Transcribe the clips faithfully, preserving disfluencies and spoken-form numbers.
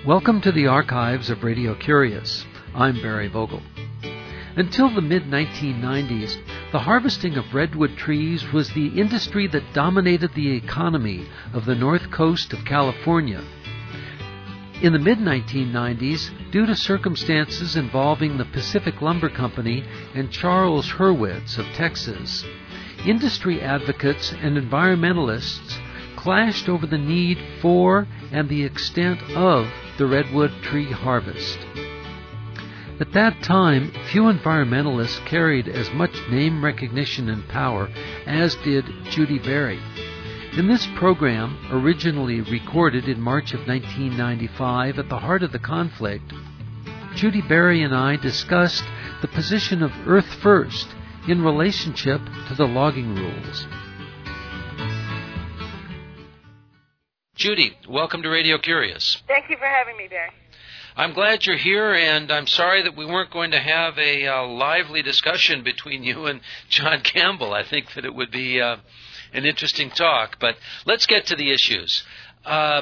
Welcome to the archives of Radio Curious. I'm Barry Vogel. Until the mid nineteen nineties, the harvesting of redwood trees was the industry that dominated the economy of the north coast of California. In the mid nineteen nineties, due to circumstances involving the Pacific Lumber Company and Charles Hurwitz of Texas, industry advocates and environmentalists clashed over the need for and the extent of the redwood tree harvest. At that time, few environmentalists carried as much name recognition and power as did Judy Berry. In this program, originally recorded in March of nineteen ninety-five at the heart of the conflict, Judy Berry and I discussed the position of Earth First in relationship to the logging rules. Judy, welcome to Radio Curious. Thank you for having me, Barry. I'm glad you're here, and I'm sorry that we weren't going to have a uh, lively discussion between you and John Campbell. I think that it would be uh, an interesting talk, but let's get to the issues. Uh,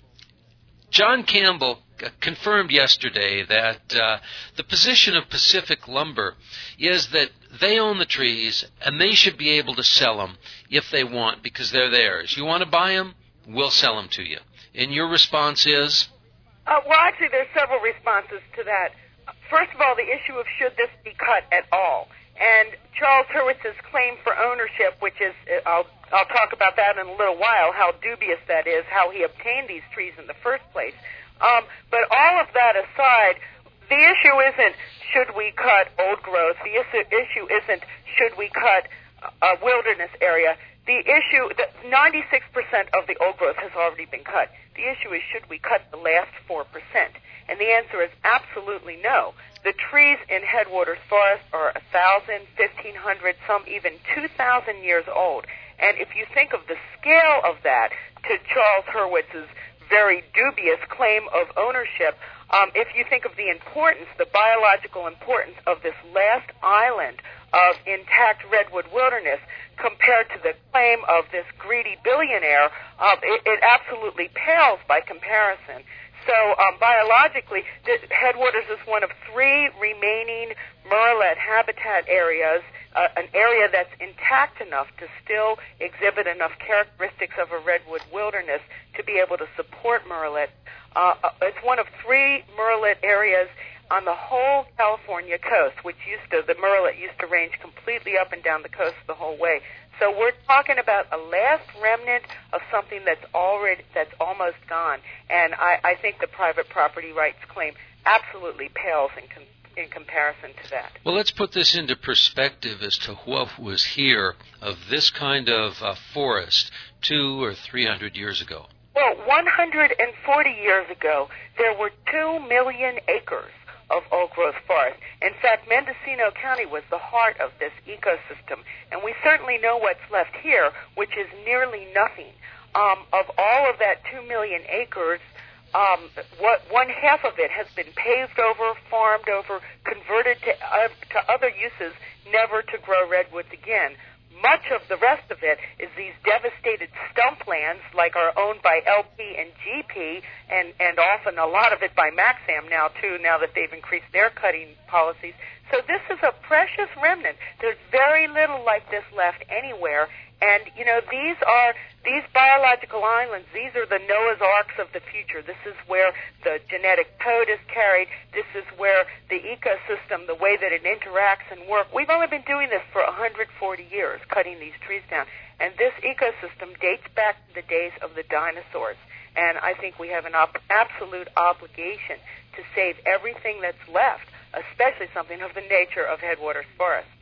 John Campbell confirmed yesterday that uh, the position of Pacific Lumber is that they own the trees, and they should be able to sell them if they want, because they're theirs. You want to buy them? We'll sell them to you. And your response is? Uh, well, actually, there's several responses to that. First of all, the issue of should this be cut at all. And Charles Hurwitz's claim for ownership, which is, I'll, I'll talk about that in a little while, how dubious that is, how he obtained these trees in the first place. Um, but all of that aside, the issue isn't should we cut old growth. The issue, issue isn't should we cut a wilderness area. The issue, ninety-six percent of the old growth has already been cut. The issue is, should we cut the last four percent? And the answer is absolutely no. The trees in Headwaters Forest are one thousand, fifteen hundred, some even two thousand years old. And if you think of the scale of that to Charles Hurwitz's very dubious claim of ownership, um, if you think of the importance, the biological importance of this last island of intact redwood wilderness compared to the claim of this greedy billionaire, um, it, it absolutely pales by comparison. So um, biologically, the Headwaters is one of three remaining murrelet habitat areas, uh, an area that's intact enough to still exhibit enough characteristics of a redwood wilderness to be able to support murrelet. Uh, it's one of three murrelet areas on the whole California coast, which used to, the murrelet used to range completely up and down the coast the whole way. So we're talking about a last remnant of something that's already, that's almost gone. And I, I think the private property rights claim absolutely pales in, com- in comparison to that. Well, let's put this into perspective as to what was here of this kind of uh, forest two or three hundred years ago. Well, one hundred forty years ago, there were two million acres of old-growth forest. In fact, Mendocino County was the heart of this ecosystem, and we certainly know what's left here, which is nearly nothing. Um, of all of that two million acres, um, what, one half of it has been paved over, farmed over, converted to, uh, to other uses, never to grow redwoods again. Much of the rest of it is these devastated stump lands, like are owned by L P and G P, and, and often a lot of it by Maxam now, too, now that they've increased their cutting policies. So this is a precious remnant. There's very little like this left anywhere. And, you know, these are, these biological islands, these are the Noah's Arks of the future. This is where the genetic code is carried. This is where the ecosystem, the way that it interacts and works. We've only been doing this for one hundred forty years, cutting these trees down. And this ecosystem dates back to the days of the dinosaurs. And I think we have an op- absolute obligation to save everything that's left, especially something of the nature of Headwaters Forest.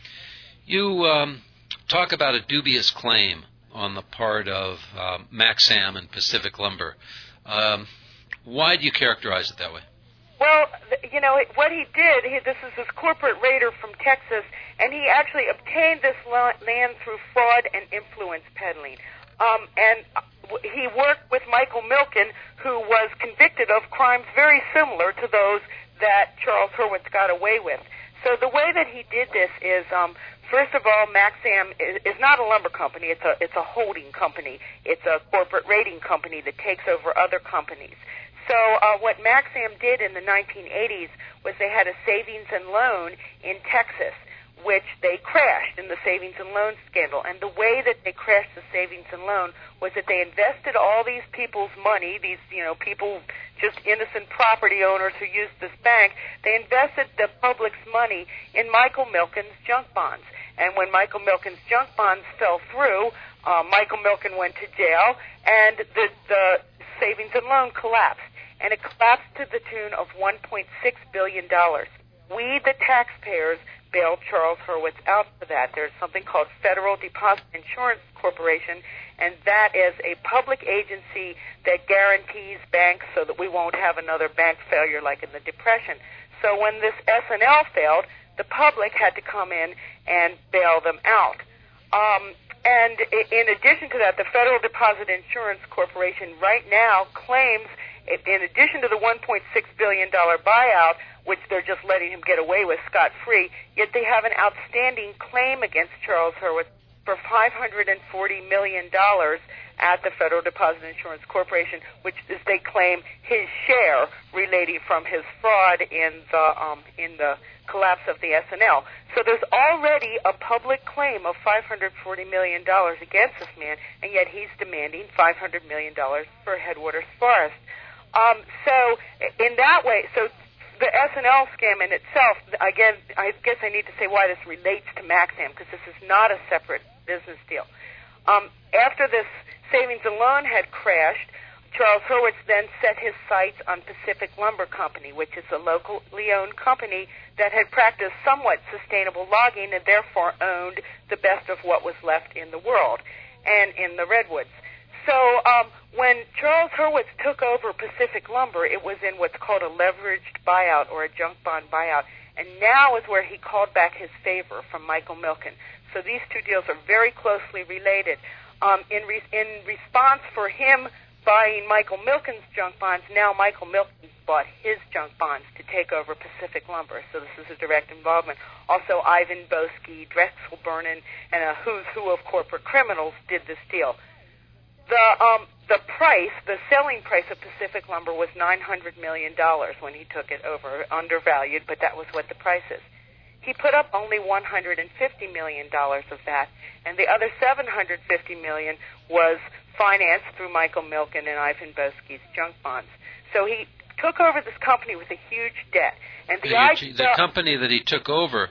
You, um... talk about a dubious claim on the part of uh, Maxam and Pacific Lumber. Um, why do you characterize it that way? Well, you know, what he did, he, this is this corporate raider from Texas, and he actually obtained this land through fraud and influence peddling. Um, and he worked with Michael Milken, who was convicted of crimes very similar to those that Charles Hurwitz got away with. So the way that he did this is, um, first of all, Maxam is, is not a lumber company. It's a it's a holding company. It's a corporate rating company that takes over other companies. So uh, what Maxam did in the nineteen eighties was they had a savings and loan in Texas, which they crashed in the savings and loan scandal. And the way that they crashed the savings and loan was that they invested all these people's money, these, you know, people, just innocent property owners who used this bank, they invested the public's money in Michael Milken's junk bonds. And when Michael Milken's junk bonds fell through, uh, Michael Milken went to jail, and the, the savings and loan collapsed. And it collapsed to the tune of one point six billion dollars. We, the taxpayers, bailed Charles Hurwitz out for that. There's something called Federal Deposit Insurance Corporation, and that is a public agency that guarantees banks so that we won't have another bank failure like in the Depression. So when this S and L failed, the public had to come in and bail them out. Um, and in addition to that, the Federal Deposit Insurance Corporation right now claims, in addition to the one point six billion dollars buyout, which they're just letting him get away with scot-free, yet they have an outstanding claim against Charles Hurwitz for five hundred forty million dollars at the Federal Deposit Insurance Corporation, which is, they claim, his share relating from his fraud in the um, in the collapse of the S and L. So there's already a public claim of five hundred forty million dollars against this man, and yet he's demanding five hundred million dollars for Headwaters Forest. Um, so in that way, so the S and L scam in itself, again, I guess I need to say why this relates to Maxam, because this is not a separate business deal. Um, after this savings and loan had crashed, Charles Hurwitz then set his sights on Pacific Lumber Company, which is a locally owned company that had practiced somewhat sustainable logging and therefore owned the best of what was left in the world and in the redwoods. So um, when Charles Hurwitz took over Pacific Lumber, it was in what's called a leveraged buyout or a junk bond buyout, and now is where he called back his favor from Michael Milken. So these two deals are very closely related. Um, in, re- in response for him buying Michael Milken's junk bonds, now Michael Milken bought his junk bonds to take over Pacific Lumber. So this is a direct involvement. Also, Ivan Boesky, Drexel Burnham, and a who's who of corporate criminals did this deal. The um, the price, the selling price of Pacific Lumber was nine hundred million dollars when he took it over, undervalued, but that was what the price is. He put up only one hundred fifty million dollars of that, and the other seven hundred fifty million dollars was financed through Michael Milken and Ivan Boesky's junk bonds. So he took over this company with a huge debt. And the, the, idea, the company that he took over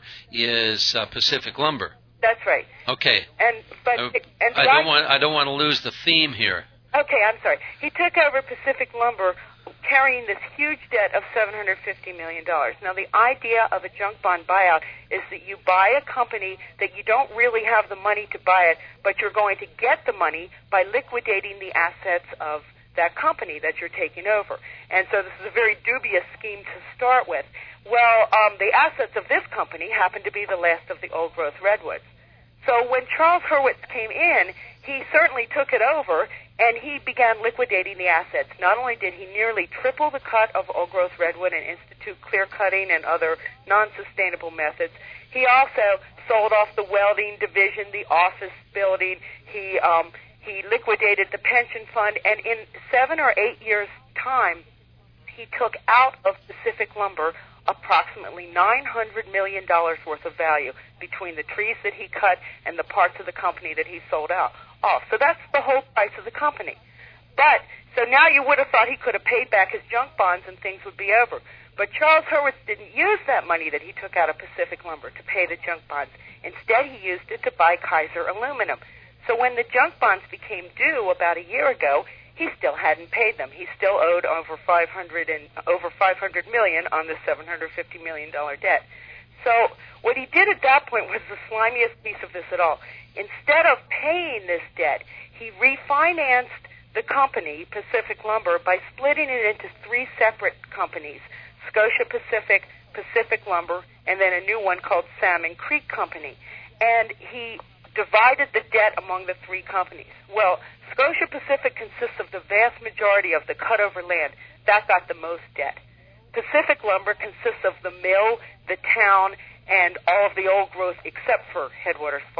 is uh, Pacific Lumber. That's right. Okay. And but uh, and I don't want I don't want to lose the theme here. Okay, I'm sorry. He took over Pacific Lumber carrying this huge debt of seven hundred fifty million dollars. Now, the idea of a junk bond buyout is that you buy a company that you don't really have the money to buy it, but you're going to get the money by liquidating the assets of that company that you're taking over. And so this is a very dubious scheme to start with. Well, um, the assets of this company happen to be the last of the old-growth redwoods. So when Charles Hurwitz came in, he certainly took it over, and he began liquidating the assets. Not only did he nearly triple the cut of old-growth redwood and institute clear-cutting and other non-sustainable methods, he also sold off the welding division, the office building. He um, he liquidated the pension fund, and in seven or eight years' time, he took out of Pacific Lumber approximately nine hundred million dollars worth of value between the trees that he cut and the parts of the company that he sold out off. So that's the whole price of the company. But, so now you would have thought he could have paid back his junk bonds and things would be over. But Charles Hurwitz didn't use that money that he took out of Pacific Lumber to pay the junk bonds. Instead, he used it to buy Kaiser Aluminum. So when the junk bonds became due about a year ago, he still hadn't paid them. He still owed over five hundred and over five hundred million on the seven hundred fifty million dollar debt. So what he did at that point was the slimiest piece of this at all. Instead of paying this debt, he refinanced the company, Pacific Lumber, by splitting it into three separate companies: Scotia Pacific, Pacific Lumber, and then a new one called Salmon Creek Company. And he divided the debt among the three companies. Well, Scotia Pacific consists of the vast majority of the cutover land. That got the most debt. Pacific Lumber consists of the mill, the town, and all of the old growth except for Headwaters Forest.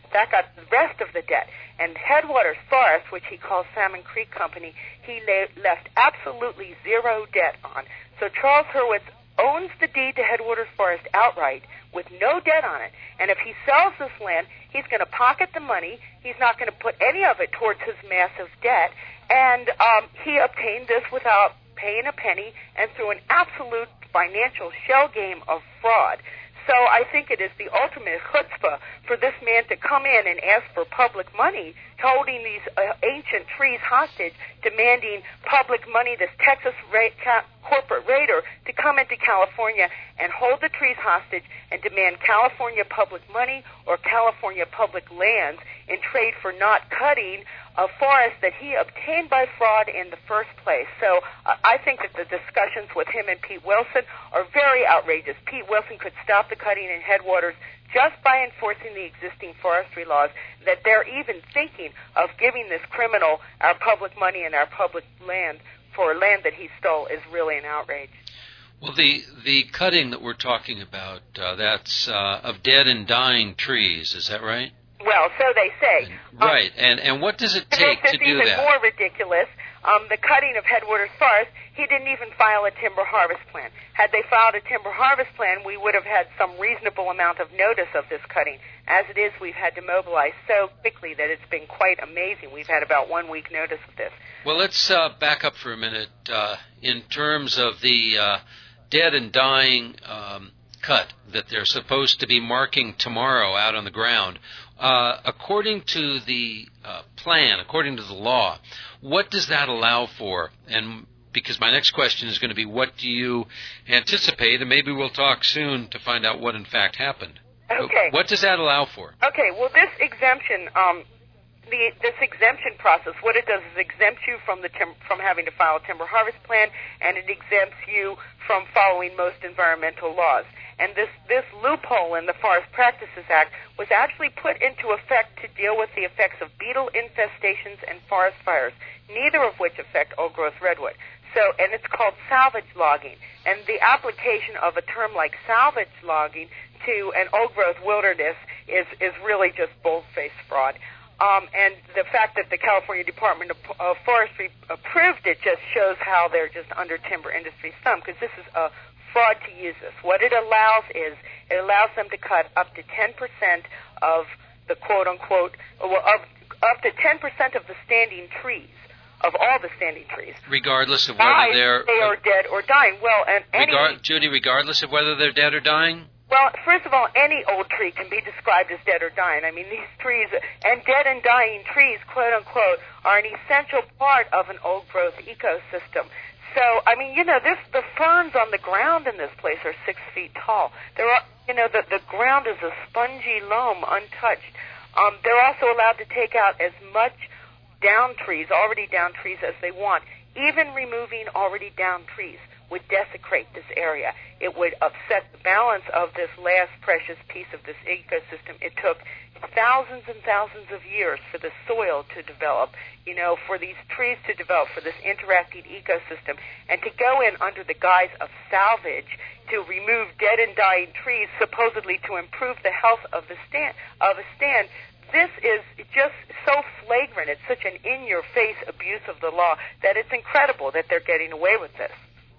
that got the rest of the debt. And Headwaters Forest, which he calls Salmon Creek Company, he la- left absolutely zero debt on. So Charles Hurwitz owns the deed to Headwaters Forest outright with no debt on it. And if he sells this land, he's going to pocket the money. He's not going to put any of it towards his massive debt. And um, he obtained this without paying a penny and through an absolute financial shell game of fraud. So I think it is the ultimate chutzpah for this man to come in and ask for public money, holding these uh, ancient trees hostage, demanding public money, this Texas ra- ca- corporate raider, to come into California and hold the trees hostage and demand California public money or California public lands in trade for not cutting a forest that he obtained by fraud in the first place. So uh, I think that the discussions with him and Pete Wilson are very outrageous. Pete Wilson could stop the cutting in Headwaters just by enforcing the existing forestry laws. That they're even thinking of giving this criminal our public money and our public land for land that he stole is really an outrage. Well, the the cutting that we're talking about, uh, that's uh, of dead and dying trees, is that right? Well, so they say. And, right, um, and and what does it take to, to do even that? More ridiculous. Um, the cutting of Headwaters Forest, he didn't even file a timber harvest plan. Had they filed a timber harvest plan, we would have had some reasonable amount of notice of this cutting. As it is, we've had to mobilize so quickly that it's been quite amazing. We've had about one week notice of this. Well, let's uh, back up for a minute. Uh, in terms of the uh, dead and dying um, cut that they're supposed to be marking tomorrow out on the ground, uh, according to the uh, plan, according to the law, what does that allow for? And because my next question is going to be, what do you anticipate? And maybe we'll talk soon to find out what in fact happened. Okay. What does that allow for? Okay. Well, this exemption, um, the this exemption process, what it does is exempt you from the tim- from having to file a timber harvest plan, and it exempts you from following most environmental laws. And this, this loophole in the Forest Practices Act was actually put into effect to deal with the effects of beetle infestations and forest fires, neither of which affect old-growth redwood. So, and it's called salvage logging. And the application of a term like salvage logging to an old-growth wilderness is, is really just bold-faced fraud. Um, and the fact that the California Department of, of Forestry approved it just shows how they're just under timber industry's thumb, because this is a fraud to use this. What it allows is it allows them to cut up to ten percent of the quote-unquote, well, of, up to ten percent of the standing trees, of all the standing trees. Regardless of whether they're... they are dead or dying. Well, and any... Regard, Judy, regardless of whether they're dead or dying? Well, first of all, any old tree can be described as dead or dying. I mean, these trees, and dead and dying trees, quote-unquote, are an essential part of an old-growth ecosystem. So, I mean, you know, this the ferns on the ground in this place are six feet tall. There are, you know, the, the ground is a spongy loam, untouched. Um, they're also allowed to take out as much down trees, already down trees, as they want. Even removing already down trees would desecrate this area. It would upset the balance of this last precious piece of this ecosystem. It took thousands and thousands of years for the soil to develop, you know, for these trees to develop, for this interacting ecosystem. And to go in under the guise of salvage to remove dead and dying trees, supposedly to improve the health of the stand, of a stand, this is just so flagrant. It's such an in-your-face abuse of the law that it's incredible that they're getting away with this.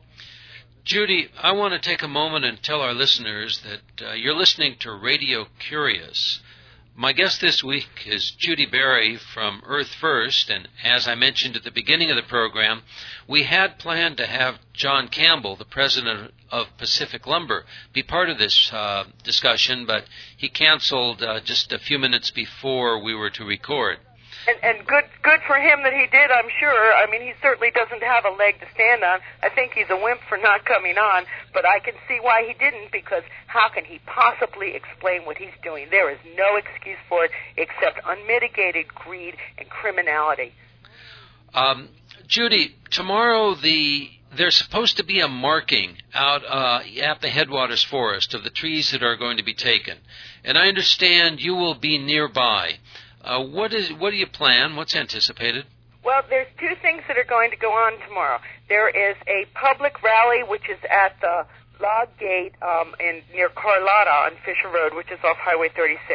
Judy, I want to take a moment and tell our listeners that uh, you're listening to Radio Curious. My guest this week is Judy Berry from Earth First, and as I mentioned at the beginning of the program, we had planned to have John Campbell, the president of Pacific Lumber, be part of this uh, discussion, but he canceled uh, just a few minutes before we were to record. And, and good good for him that he did, I'm sure. I mean, he certainly doesn't have a leg to stand on. I think he's a wimp for not coming on, but I can see why he didn't, because how can he possibly explain what he's doing? There is no excuse for it except unmitigated greed and criminality. Um, Judy, tomorrow the there's supposed to be a marking out uh, at the Headwaters Forest of the trees that are going to be taken, and I understand you will be nearby. Uh, what is what do you plan? What's anticipated? Well, there's two things that are going to go on tomorrow. There is a public rally, which is at the Log Gate um, in near Carlotta on Fisher Road, which is off Highway thirty-six.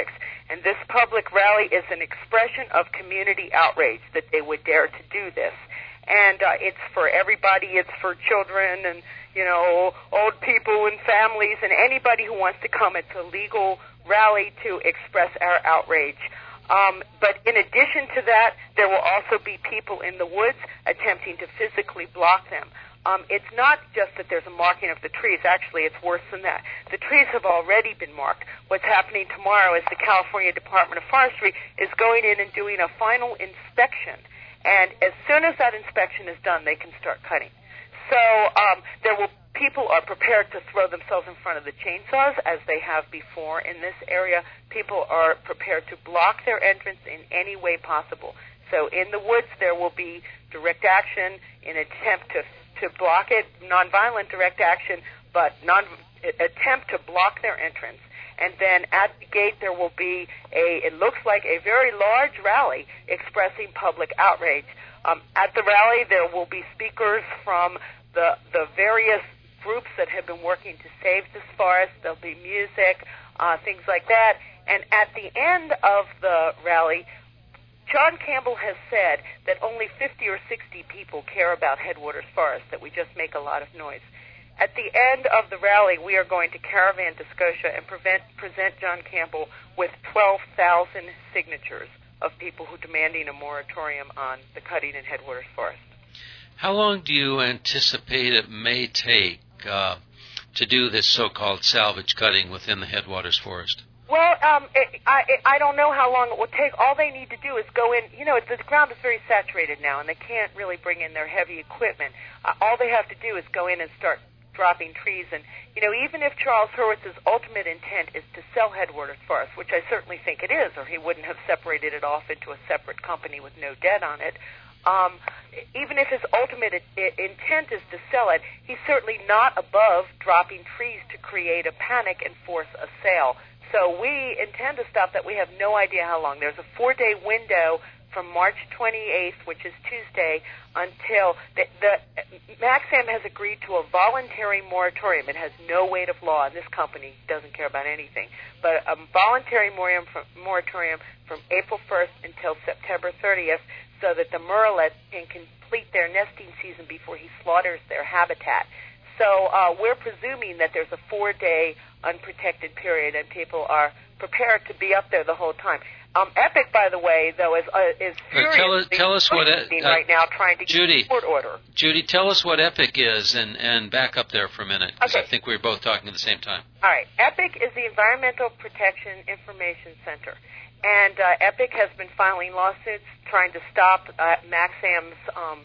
And this public rally is an expression of community outrage that they would dare to do this. And uh, it's for everybody. It's for children and, you know, old people and families and anybody who wants to come. It's a legal rally to express our outrage. Um, but in addition to that, there will also be people in the woods attempting to physically block them. Um, it's not just that there's a marking of the trees. Actually, it's worse than that. The trees have already been marked. What's happening tomorrow is the California Department of Forestry is going in and doing a final inspection. And as soon as that inspection is done, they can start cutting. So um, there will people are prepared to throw themselves in front of the chainsaws, as they have before in this area. People are prepared to block their entrance in any way possible. So in the woods, there will be direct action in an attempt to to block it, nonviolent direct action, but non attempt to block their entrance. And then at the gate there will be a, it looks like a very large rally expressing public outrage. Um, at the rally there will be speakers from the the various groups that have been working to save this forest. There'll be music, uh, things like that. And at the end of the rally, John Campbell has said that only fifty or sixty people care about Headwaters Forest, that we just make a lot of noise. At the end of the rally, we are going to caravan to Scotia and prevent, present John Campbell with twelve thousand signatures of people who are demanding a moratorium on the cutting in Headwaters Forest. How long do you anticipate it may take uh, to do this so-called salvage cutting within the Headwaters Forest? Well, um, it, I, it, I don't know how long it will take. All they need to do is go in. You know, the ground is very saturated now, and they can't really bring in their heavy equipment. Uh, all they have to do is go in and start dropping trees. And, you know, even if Charles Hurwitz's ultimate intent is to sell Headwaters Forest, which I certainly think it is, or he wouldn't have separated it off into a separate company with no debt on it, um, even if his ultimate I- intent is to sell it, he's certainly not above dropping trees to create a panic and force a sale. So we intend to stop that. We have no idea how long. There's a four-day window from March twenty-eighth, which is Tuesday, until the, the Maxam has agreed to a voluntary moratorium. It has no weight of law, and this company doesn't care about anything. But a voluntary moratorium from, moratorium from April first until September thirtieth, so that the murrelet can complete their nesting season before he slaughters their habitat. So uh, we're presuming that there's a four-day unprotected period, and people are prepared to be up there the whole time. Um, Epic, by the way, though, is uh, is seriously tell us, tell us what uh, right now trying to Judy, get court order. Judy, tell us what Epic is, and, and back up there for a minute, because okay. I think we were both talking at the same time. All right. Epic is the Environmental Protection Information Center. And uh, Epic has been filing lawsuits trying to stop uh, Maxam's um,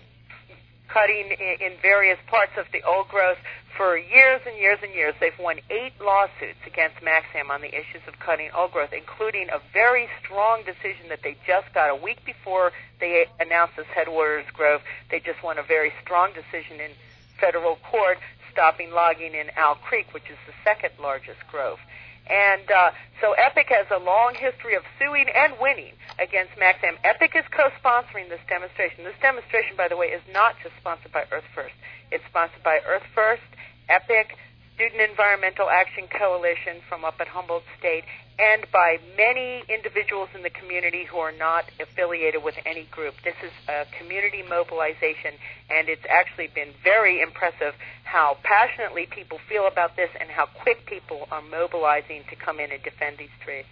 cutting in, in various parts of the old growth for years and years and years. They've won eight lawsuits against Maxam on the issues of cutting old growth, including a very strong decision that they just got a week before they announced this Headwaters Grove. They just won a very strong decision in federal court stopping logging in Owl Creek, which is the second largest grove. And uh, so Epic has a long history of suing and winning against Maxam. Epic is co-sponsoring this demonstration. This demonstration, by the way, is not just sponsored by Earth First. It's sponsored by Earth First, Epic, Student Environmental Action Coalition from up at Humboldt State, and by many individuals in the community who are not affiliated with any group. This is a community mobilization, and it's actually been very impressive how passionately people feel about this and how quick people are mobilizing to come in and defend these trees.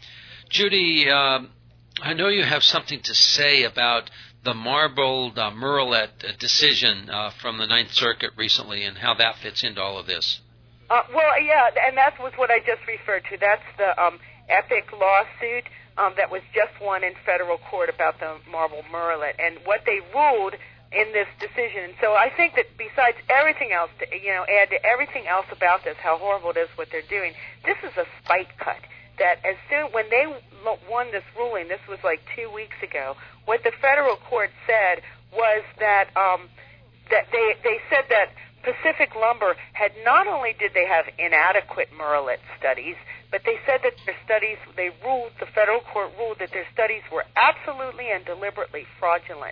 Judy, um, I know you have something to say about the marbled uh, murrelet uh, decision uh, from the Ninth Circuit recently and how that fits into all of this. Uh, well, yeah, and that was what I just referred to. That's the um, Epic lawsuit um, that was just won in federal court about the marbled murrelet, and what they ruled in this decision. So I think that besides everything else, to, you know, add to everything else about this, how horrible it is what they're doing, this is a spite cut. That as soon when they won this ruling, this was like two weeks ago, what the federal court said was that um, that they they said that Pacific Lumber had not only did they have inadequate murrelet studies, but they said that their studies, they ruled, the federal court ruled that their studies were absolutely and deliberately fraudulent.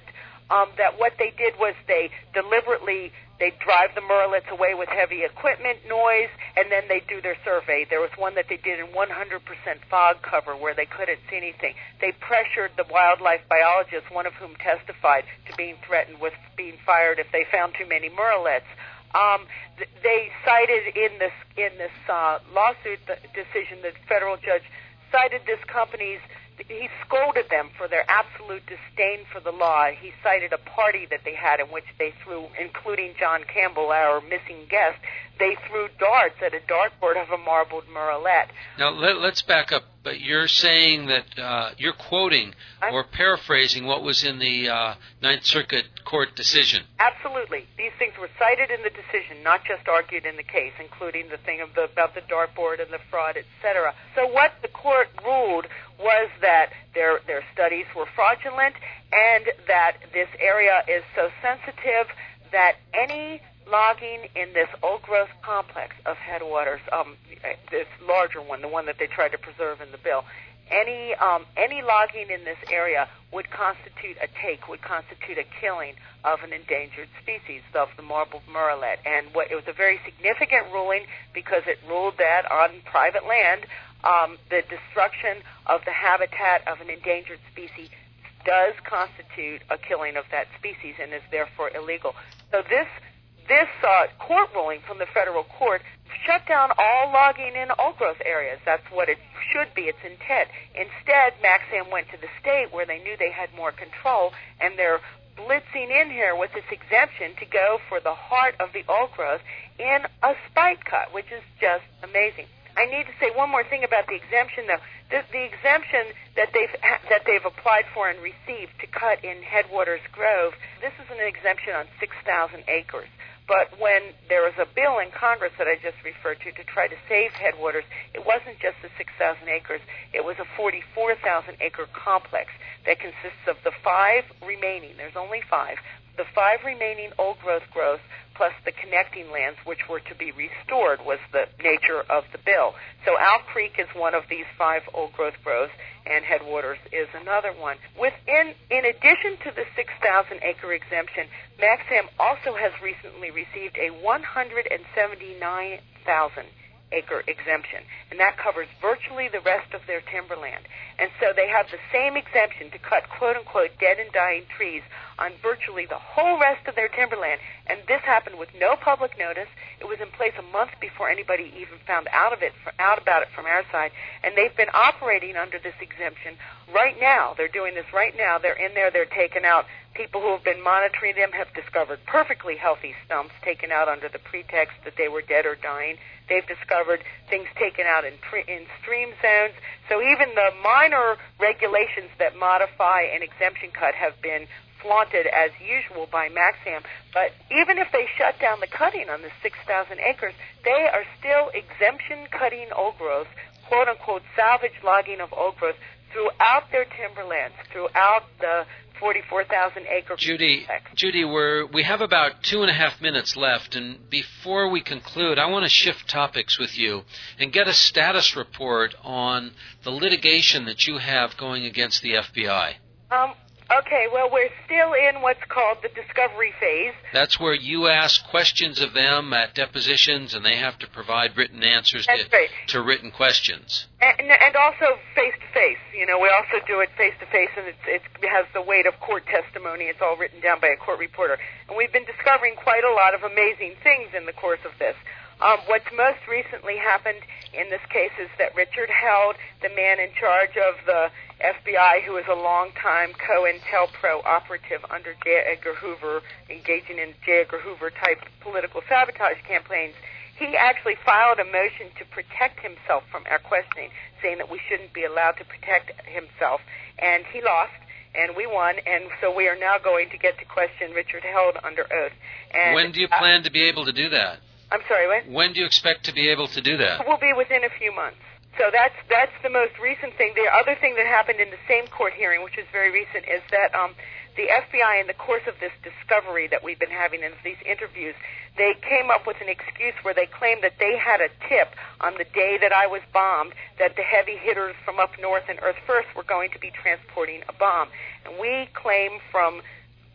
um, that what they did was they deliberately they drive the murrelets away with heavy equipment, noise, and then they do their survey. There was one that they did in one hundred percent fog cover where they couldn't see anything. They pressured the wildlife biologists, one of whom testified to being threatened with being fired if they found too many murrelets. Um, th- they cited in this in this uh, lawsuit the decision, the federal judge cited this company's. He scolded them for their absolute disdain for the law. He cited a party that they had in which they threw, including John Campbell, our missing guest, they threw darts at a dartboard of a marbled murrelet. Now, let, let's back up. But you're saying that uh, you're quoting or paraphrasing what was in the uh, Ninth Circuit Court decision. Absolutely. These things were cited in the decision, not just argued in the case, including the thing of the, about the dartboard and the fraud, et cetera. So what the court ruled was that their their studies were fraudulent and that this area is so sensitive that any logging in this old-growth complex of headwaters, um, this larger one, the one that they tried to preserve in the bill, any um, any logging in this area would constitute a take, would constitute a killing of an endangered species of the marbled murrelet. And what, it was a very significant ruling because it ruled that on private land, um, the destruction of the habitat of an endangered species does constitute a killing of that species and is therefore illegal. So this This uh, court ruling from the federal court shut down all logging in old-growth areas. That's what it should be, its intent. Instead, Maxam went to the state where they knew they had more control, and they're blitzing in here with this exemption to go for the heart of the old-growth in a spike cut, which is just amazing. I need to say one more thing about the exemption, though. The, the exemption that they've that they've applied for and received to cut in Headwaters Grove, this is an exemption on six thousand acres. But when there was a bill in Congress that I just referred to to try to save Headwaters, it wasn't just the six thousand acres. It was a forty-four thousand acre complex that consists of the five remaining, there's only five, the five remaining old-growth growths plus the connecting lands which were to be restored was the nature of the bill. So Owl Creek is one of these five old-growth growths, and Headwaters is another one. Within, in addition to the six thousand acre exemption, Maxam also has recently received a one hundred seventy-nine thousand acre exemption, and that covers virtually the rest of their timberland. And so they have the same exemption to cut quote-unquote dead and dying trees on virtually the whole rest of their timberland, and this happened with no public notice. It was in place a month before anybody even found out of it, out about it from our side, and they've been operating under this exemption right now. They're doing this right now. They're in there. They're taking out people who have been monitoring them have discovered perfectly healthy stumps taken out under the pretext that they were dead or dying. They've discovered things taken out in, pre- in stream zones. So even the minor regulations that modify an exemption cut have been flaunted as usual by Maxam. But even if they shut down the cutting on the six thousand acres, they are still exemption cutting old growth, quote-unquote salvage logging of old growth throughout their timberlands, throughout the forty-four thousand acre Judy, complex. Judy, we're, we have about two and a half minutes left, and before we conclude, I want to shift topics with you and get a status report on the litigation that you have going against the F B I. Um, okay, well, we're still in what's called the discovery phase. That's where you ask questions of them at depositions, and they have to provide written answers to, right. to written questions. And, and also face-to-face. You know, we also do it face-to-face, and it's, it's, it has the weight of court testimony. It's all written down by a court reporter. And we've been discovering quite a lot of amazing things in the course of this. Um, what's most recently happened in this case is that Richard Held, the man in charge of the F B I, who is a longtime COINTELPRO operative under J. Edgar Hoover, engaging in J. Edgar Hoover-type political sabotage campaigns, he actually filed a motion to protect himself from our questioning, saying that we shouldn't be allowed to protect himself. And he lost, and we won, and so we are now going to get to question Richard Held under oath. And when do you plan to be able to do that? I'm sorry, what? When do you expect to be able to do that? It will be within a few months. So that's that's the most recent thing. The other thing that happened in the same court hearing, which is very recent, is that um, the F B I, in the course of this discovery that we've been having in these interviews, they came up with an excuse where they claimed that they had a tip on the day that I was bombed that the heavy hitters from up north and Earth First were going to be transporting a bomb. And we claim from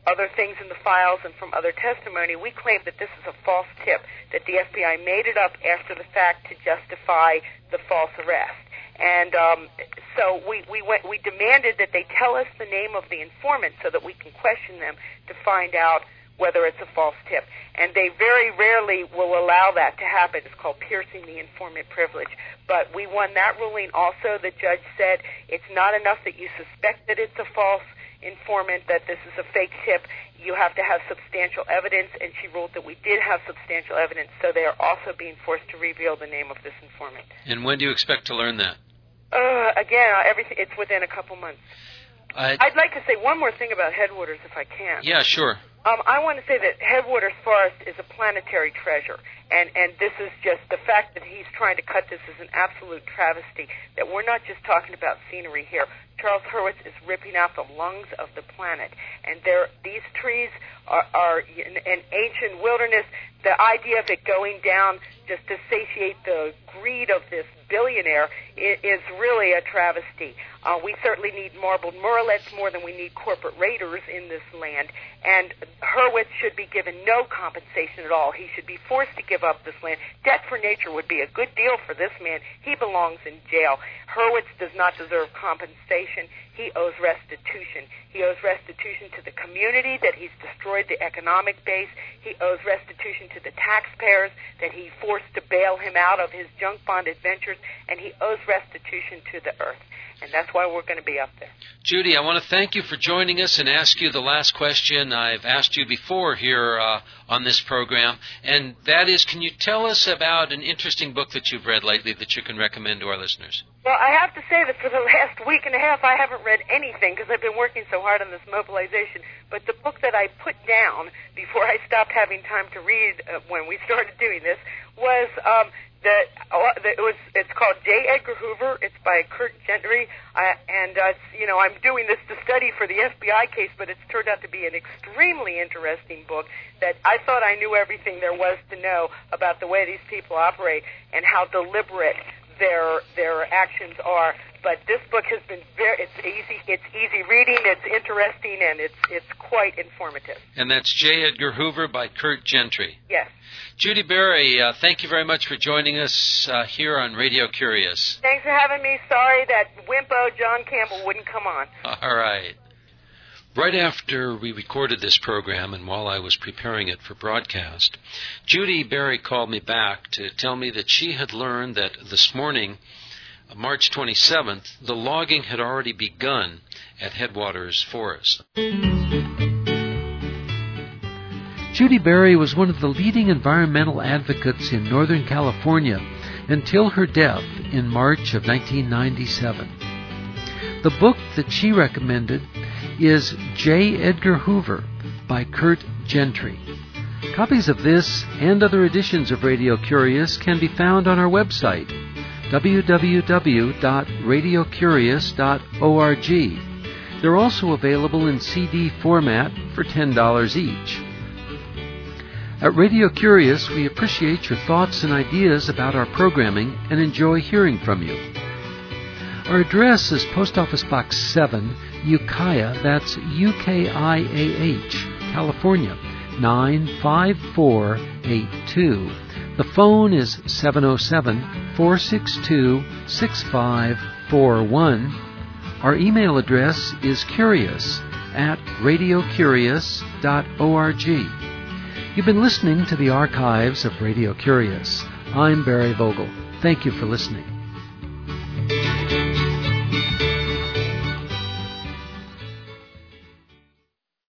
other things in the files and from other testimony, we claim that this is a false tip, that the F B I made it up after the fact to justify the false arrest. And um, so we we, went, we demanded that they tell us the name of the informant so that we can question them to find out whether it's a false tip. And they very rarely will allow that to happen. It's called piercing the informant privilege. But we won that ruling also. The judge said it's not enough that you suspect that it's a false informant, that this is a fake tip. You have to have substantial evidence, and she ruled that we did have substantial evidence, so they are also being forced to reveal the name of this informant. And when do you expect to learn that? Uh, again, everything, it's within a couple months. I, I'd like to say one more thing about Headwaters, if I can. Yeah, sure. Um, I want to say that Headwaters Forest is a planetary treasure, and, and this is just the fact that he's trying to cut this is an absolute travesty, that we're not just talking about scenery here. Charles Hurwitz is ripping out the lungs of the planet, and there, these trees are, are in an ancient wilderness. The idea of it going down just to satiate the greed of this billionaire is, is really a travesty. Uh, we certainly need marbled murrelets more than we need corporate raiders in this land, and Hurwitz should be given no compensation at all. He should be forced to give up this land. Debt for nature would be a good deal for this man. He belongs in jail. Hurwitz does not deserve compensation. He owes restitution. He owes restitution to the community that he's destroyed the economic base. He owes restitution to the taxpayers that he forced to bail him out of his junk bond adventures, and he owes restitution to the earth. And that's why we're going to be up there. Judy, I want to thank you for joining us and ask you the last question I've asked you before here uh, on this program, and that is, can you tell us about an interesting book that you've read lately that you can recommend to our listeners? Well, I have to say that for the last week and a half, I haven't read anything because I've been working so hard on this mobilization. But the book that I put down before I stopped having time to read uh, when we started doing this was um, the, uh, the it was it's called J. Edgar Hoover. It's by Kurt Gentry, uh, and uh, it's, you know I'm doing this to study for the F B I case, but it's turned out to be an extremely interesting book that I thought I knew everything there was to know about the way these people operate and how deliberate their their actions are. But this book has been very it's easy it's easy reading, it's interesting, and it's it's quite informative. And that's J. Edgar Hoover by Kurt Gentry. Yes. Judy Berry, uh, thank you very much for joining us uh, here on Radio Curious. Thanks for having me. Sorry that wimpo John Campbell wouldn't come on. All right. Right after we recorded this program and while I was preparing it for broadcast, Judy Berry called me back to tell me that she had learned that this morning, March twenty-seventh, the logging had already begun at Headwaters Forest. Judy Berry was one of the leading environmental advocates in Northern California until her death in March of nineteen ninety-seven. The book that she recommended is J. Edgar Hoover by Kurt Gentry. Copies of this and other editions of Radio Curious can be found on our website, w w w dot radio curious dot org. They're also available in C D format for ten dollars each. At Radio Curious, we appreciate your thoughts and ideas about our programming and enjoy hearing from you. Our address is Post Office Box seven, Ukiah, that's U K I A H, California, nine five four eight two. The phone is seven oh seven, four six two, six five four one. Our email address is curious at radio curious dot org. You've been listening to the archives of Radio Curious. I'm Barry Vogel. Thank you for listening.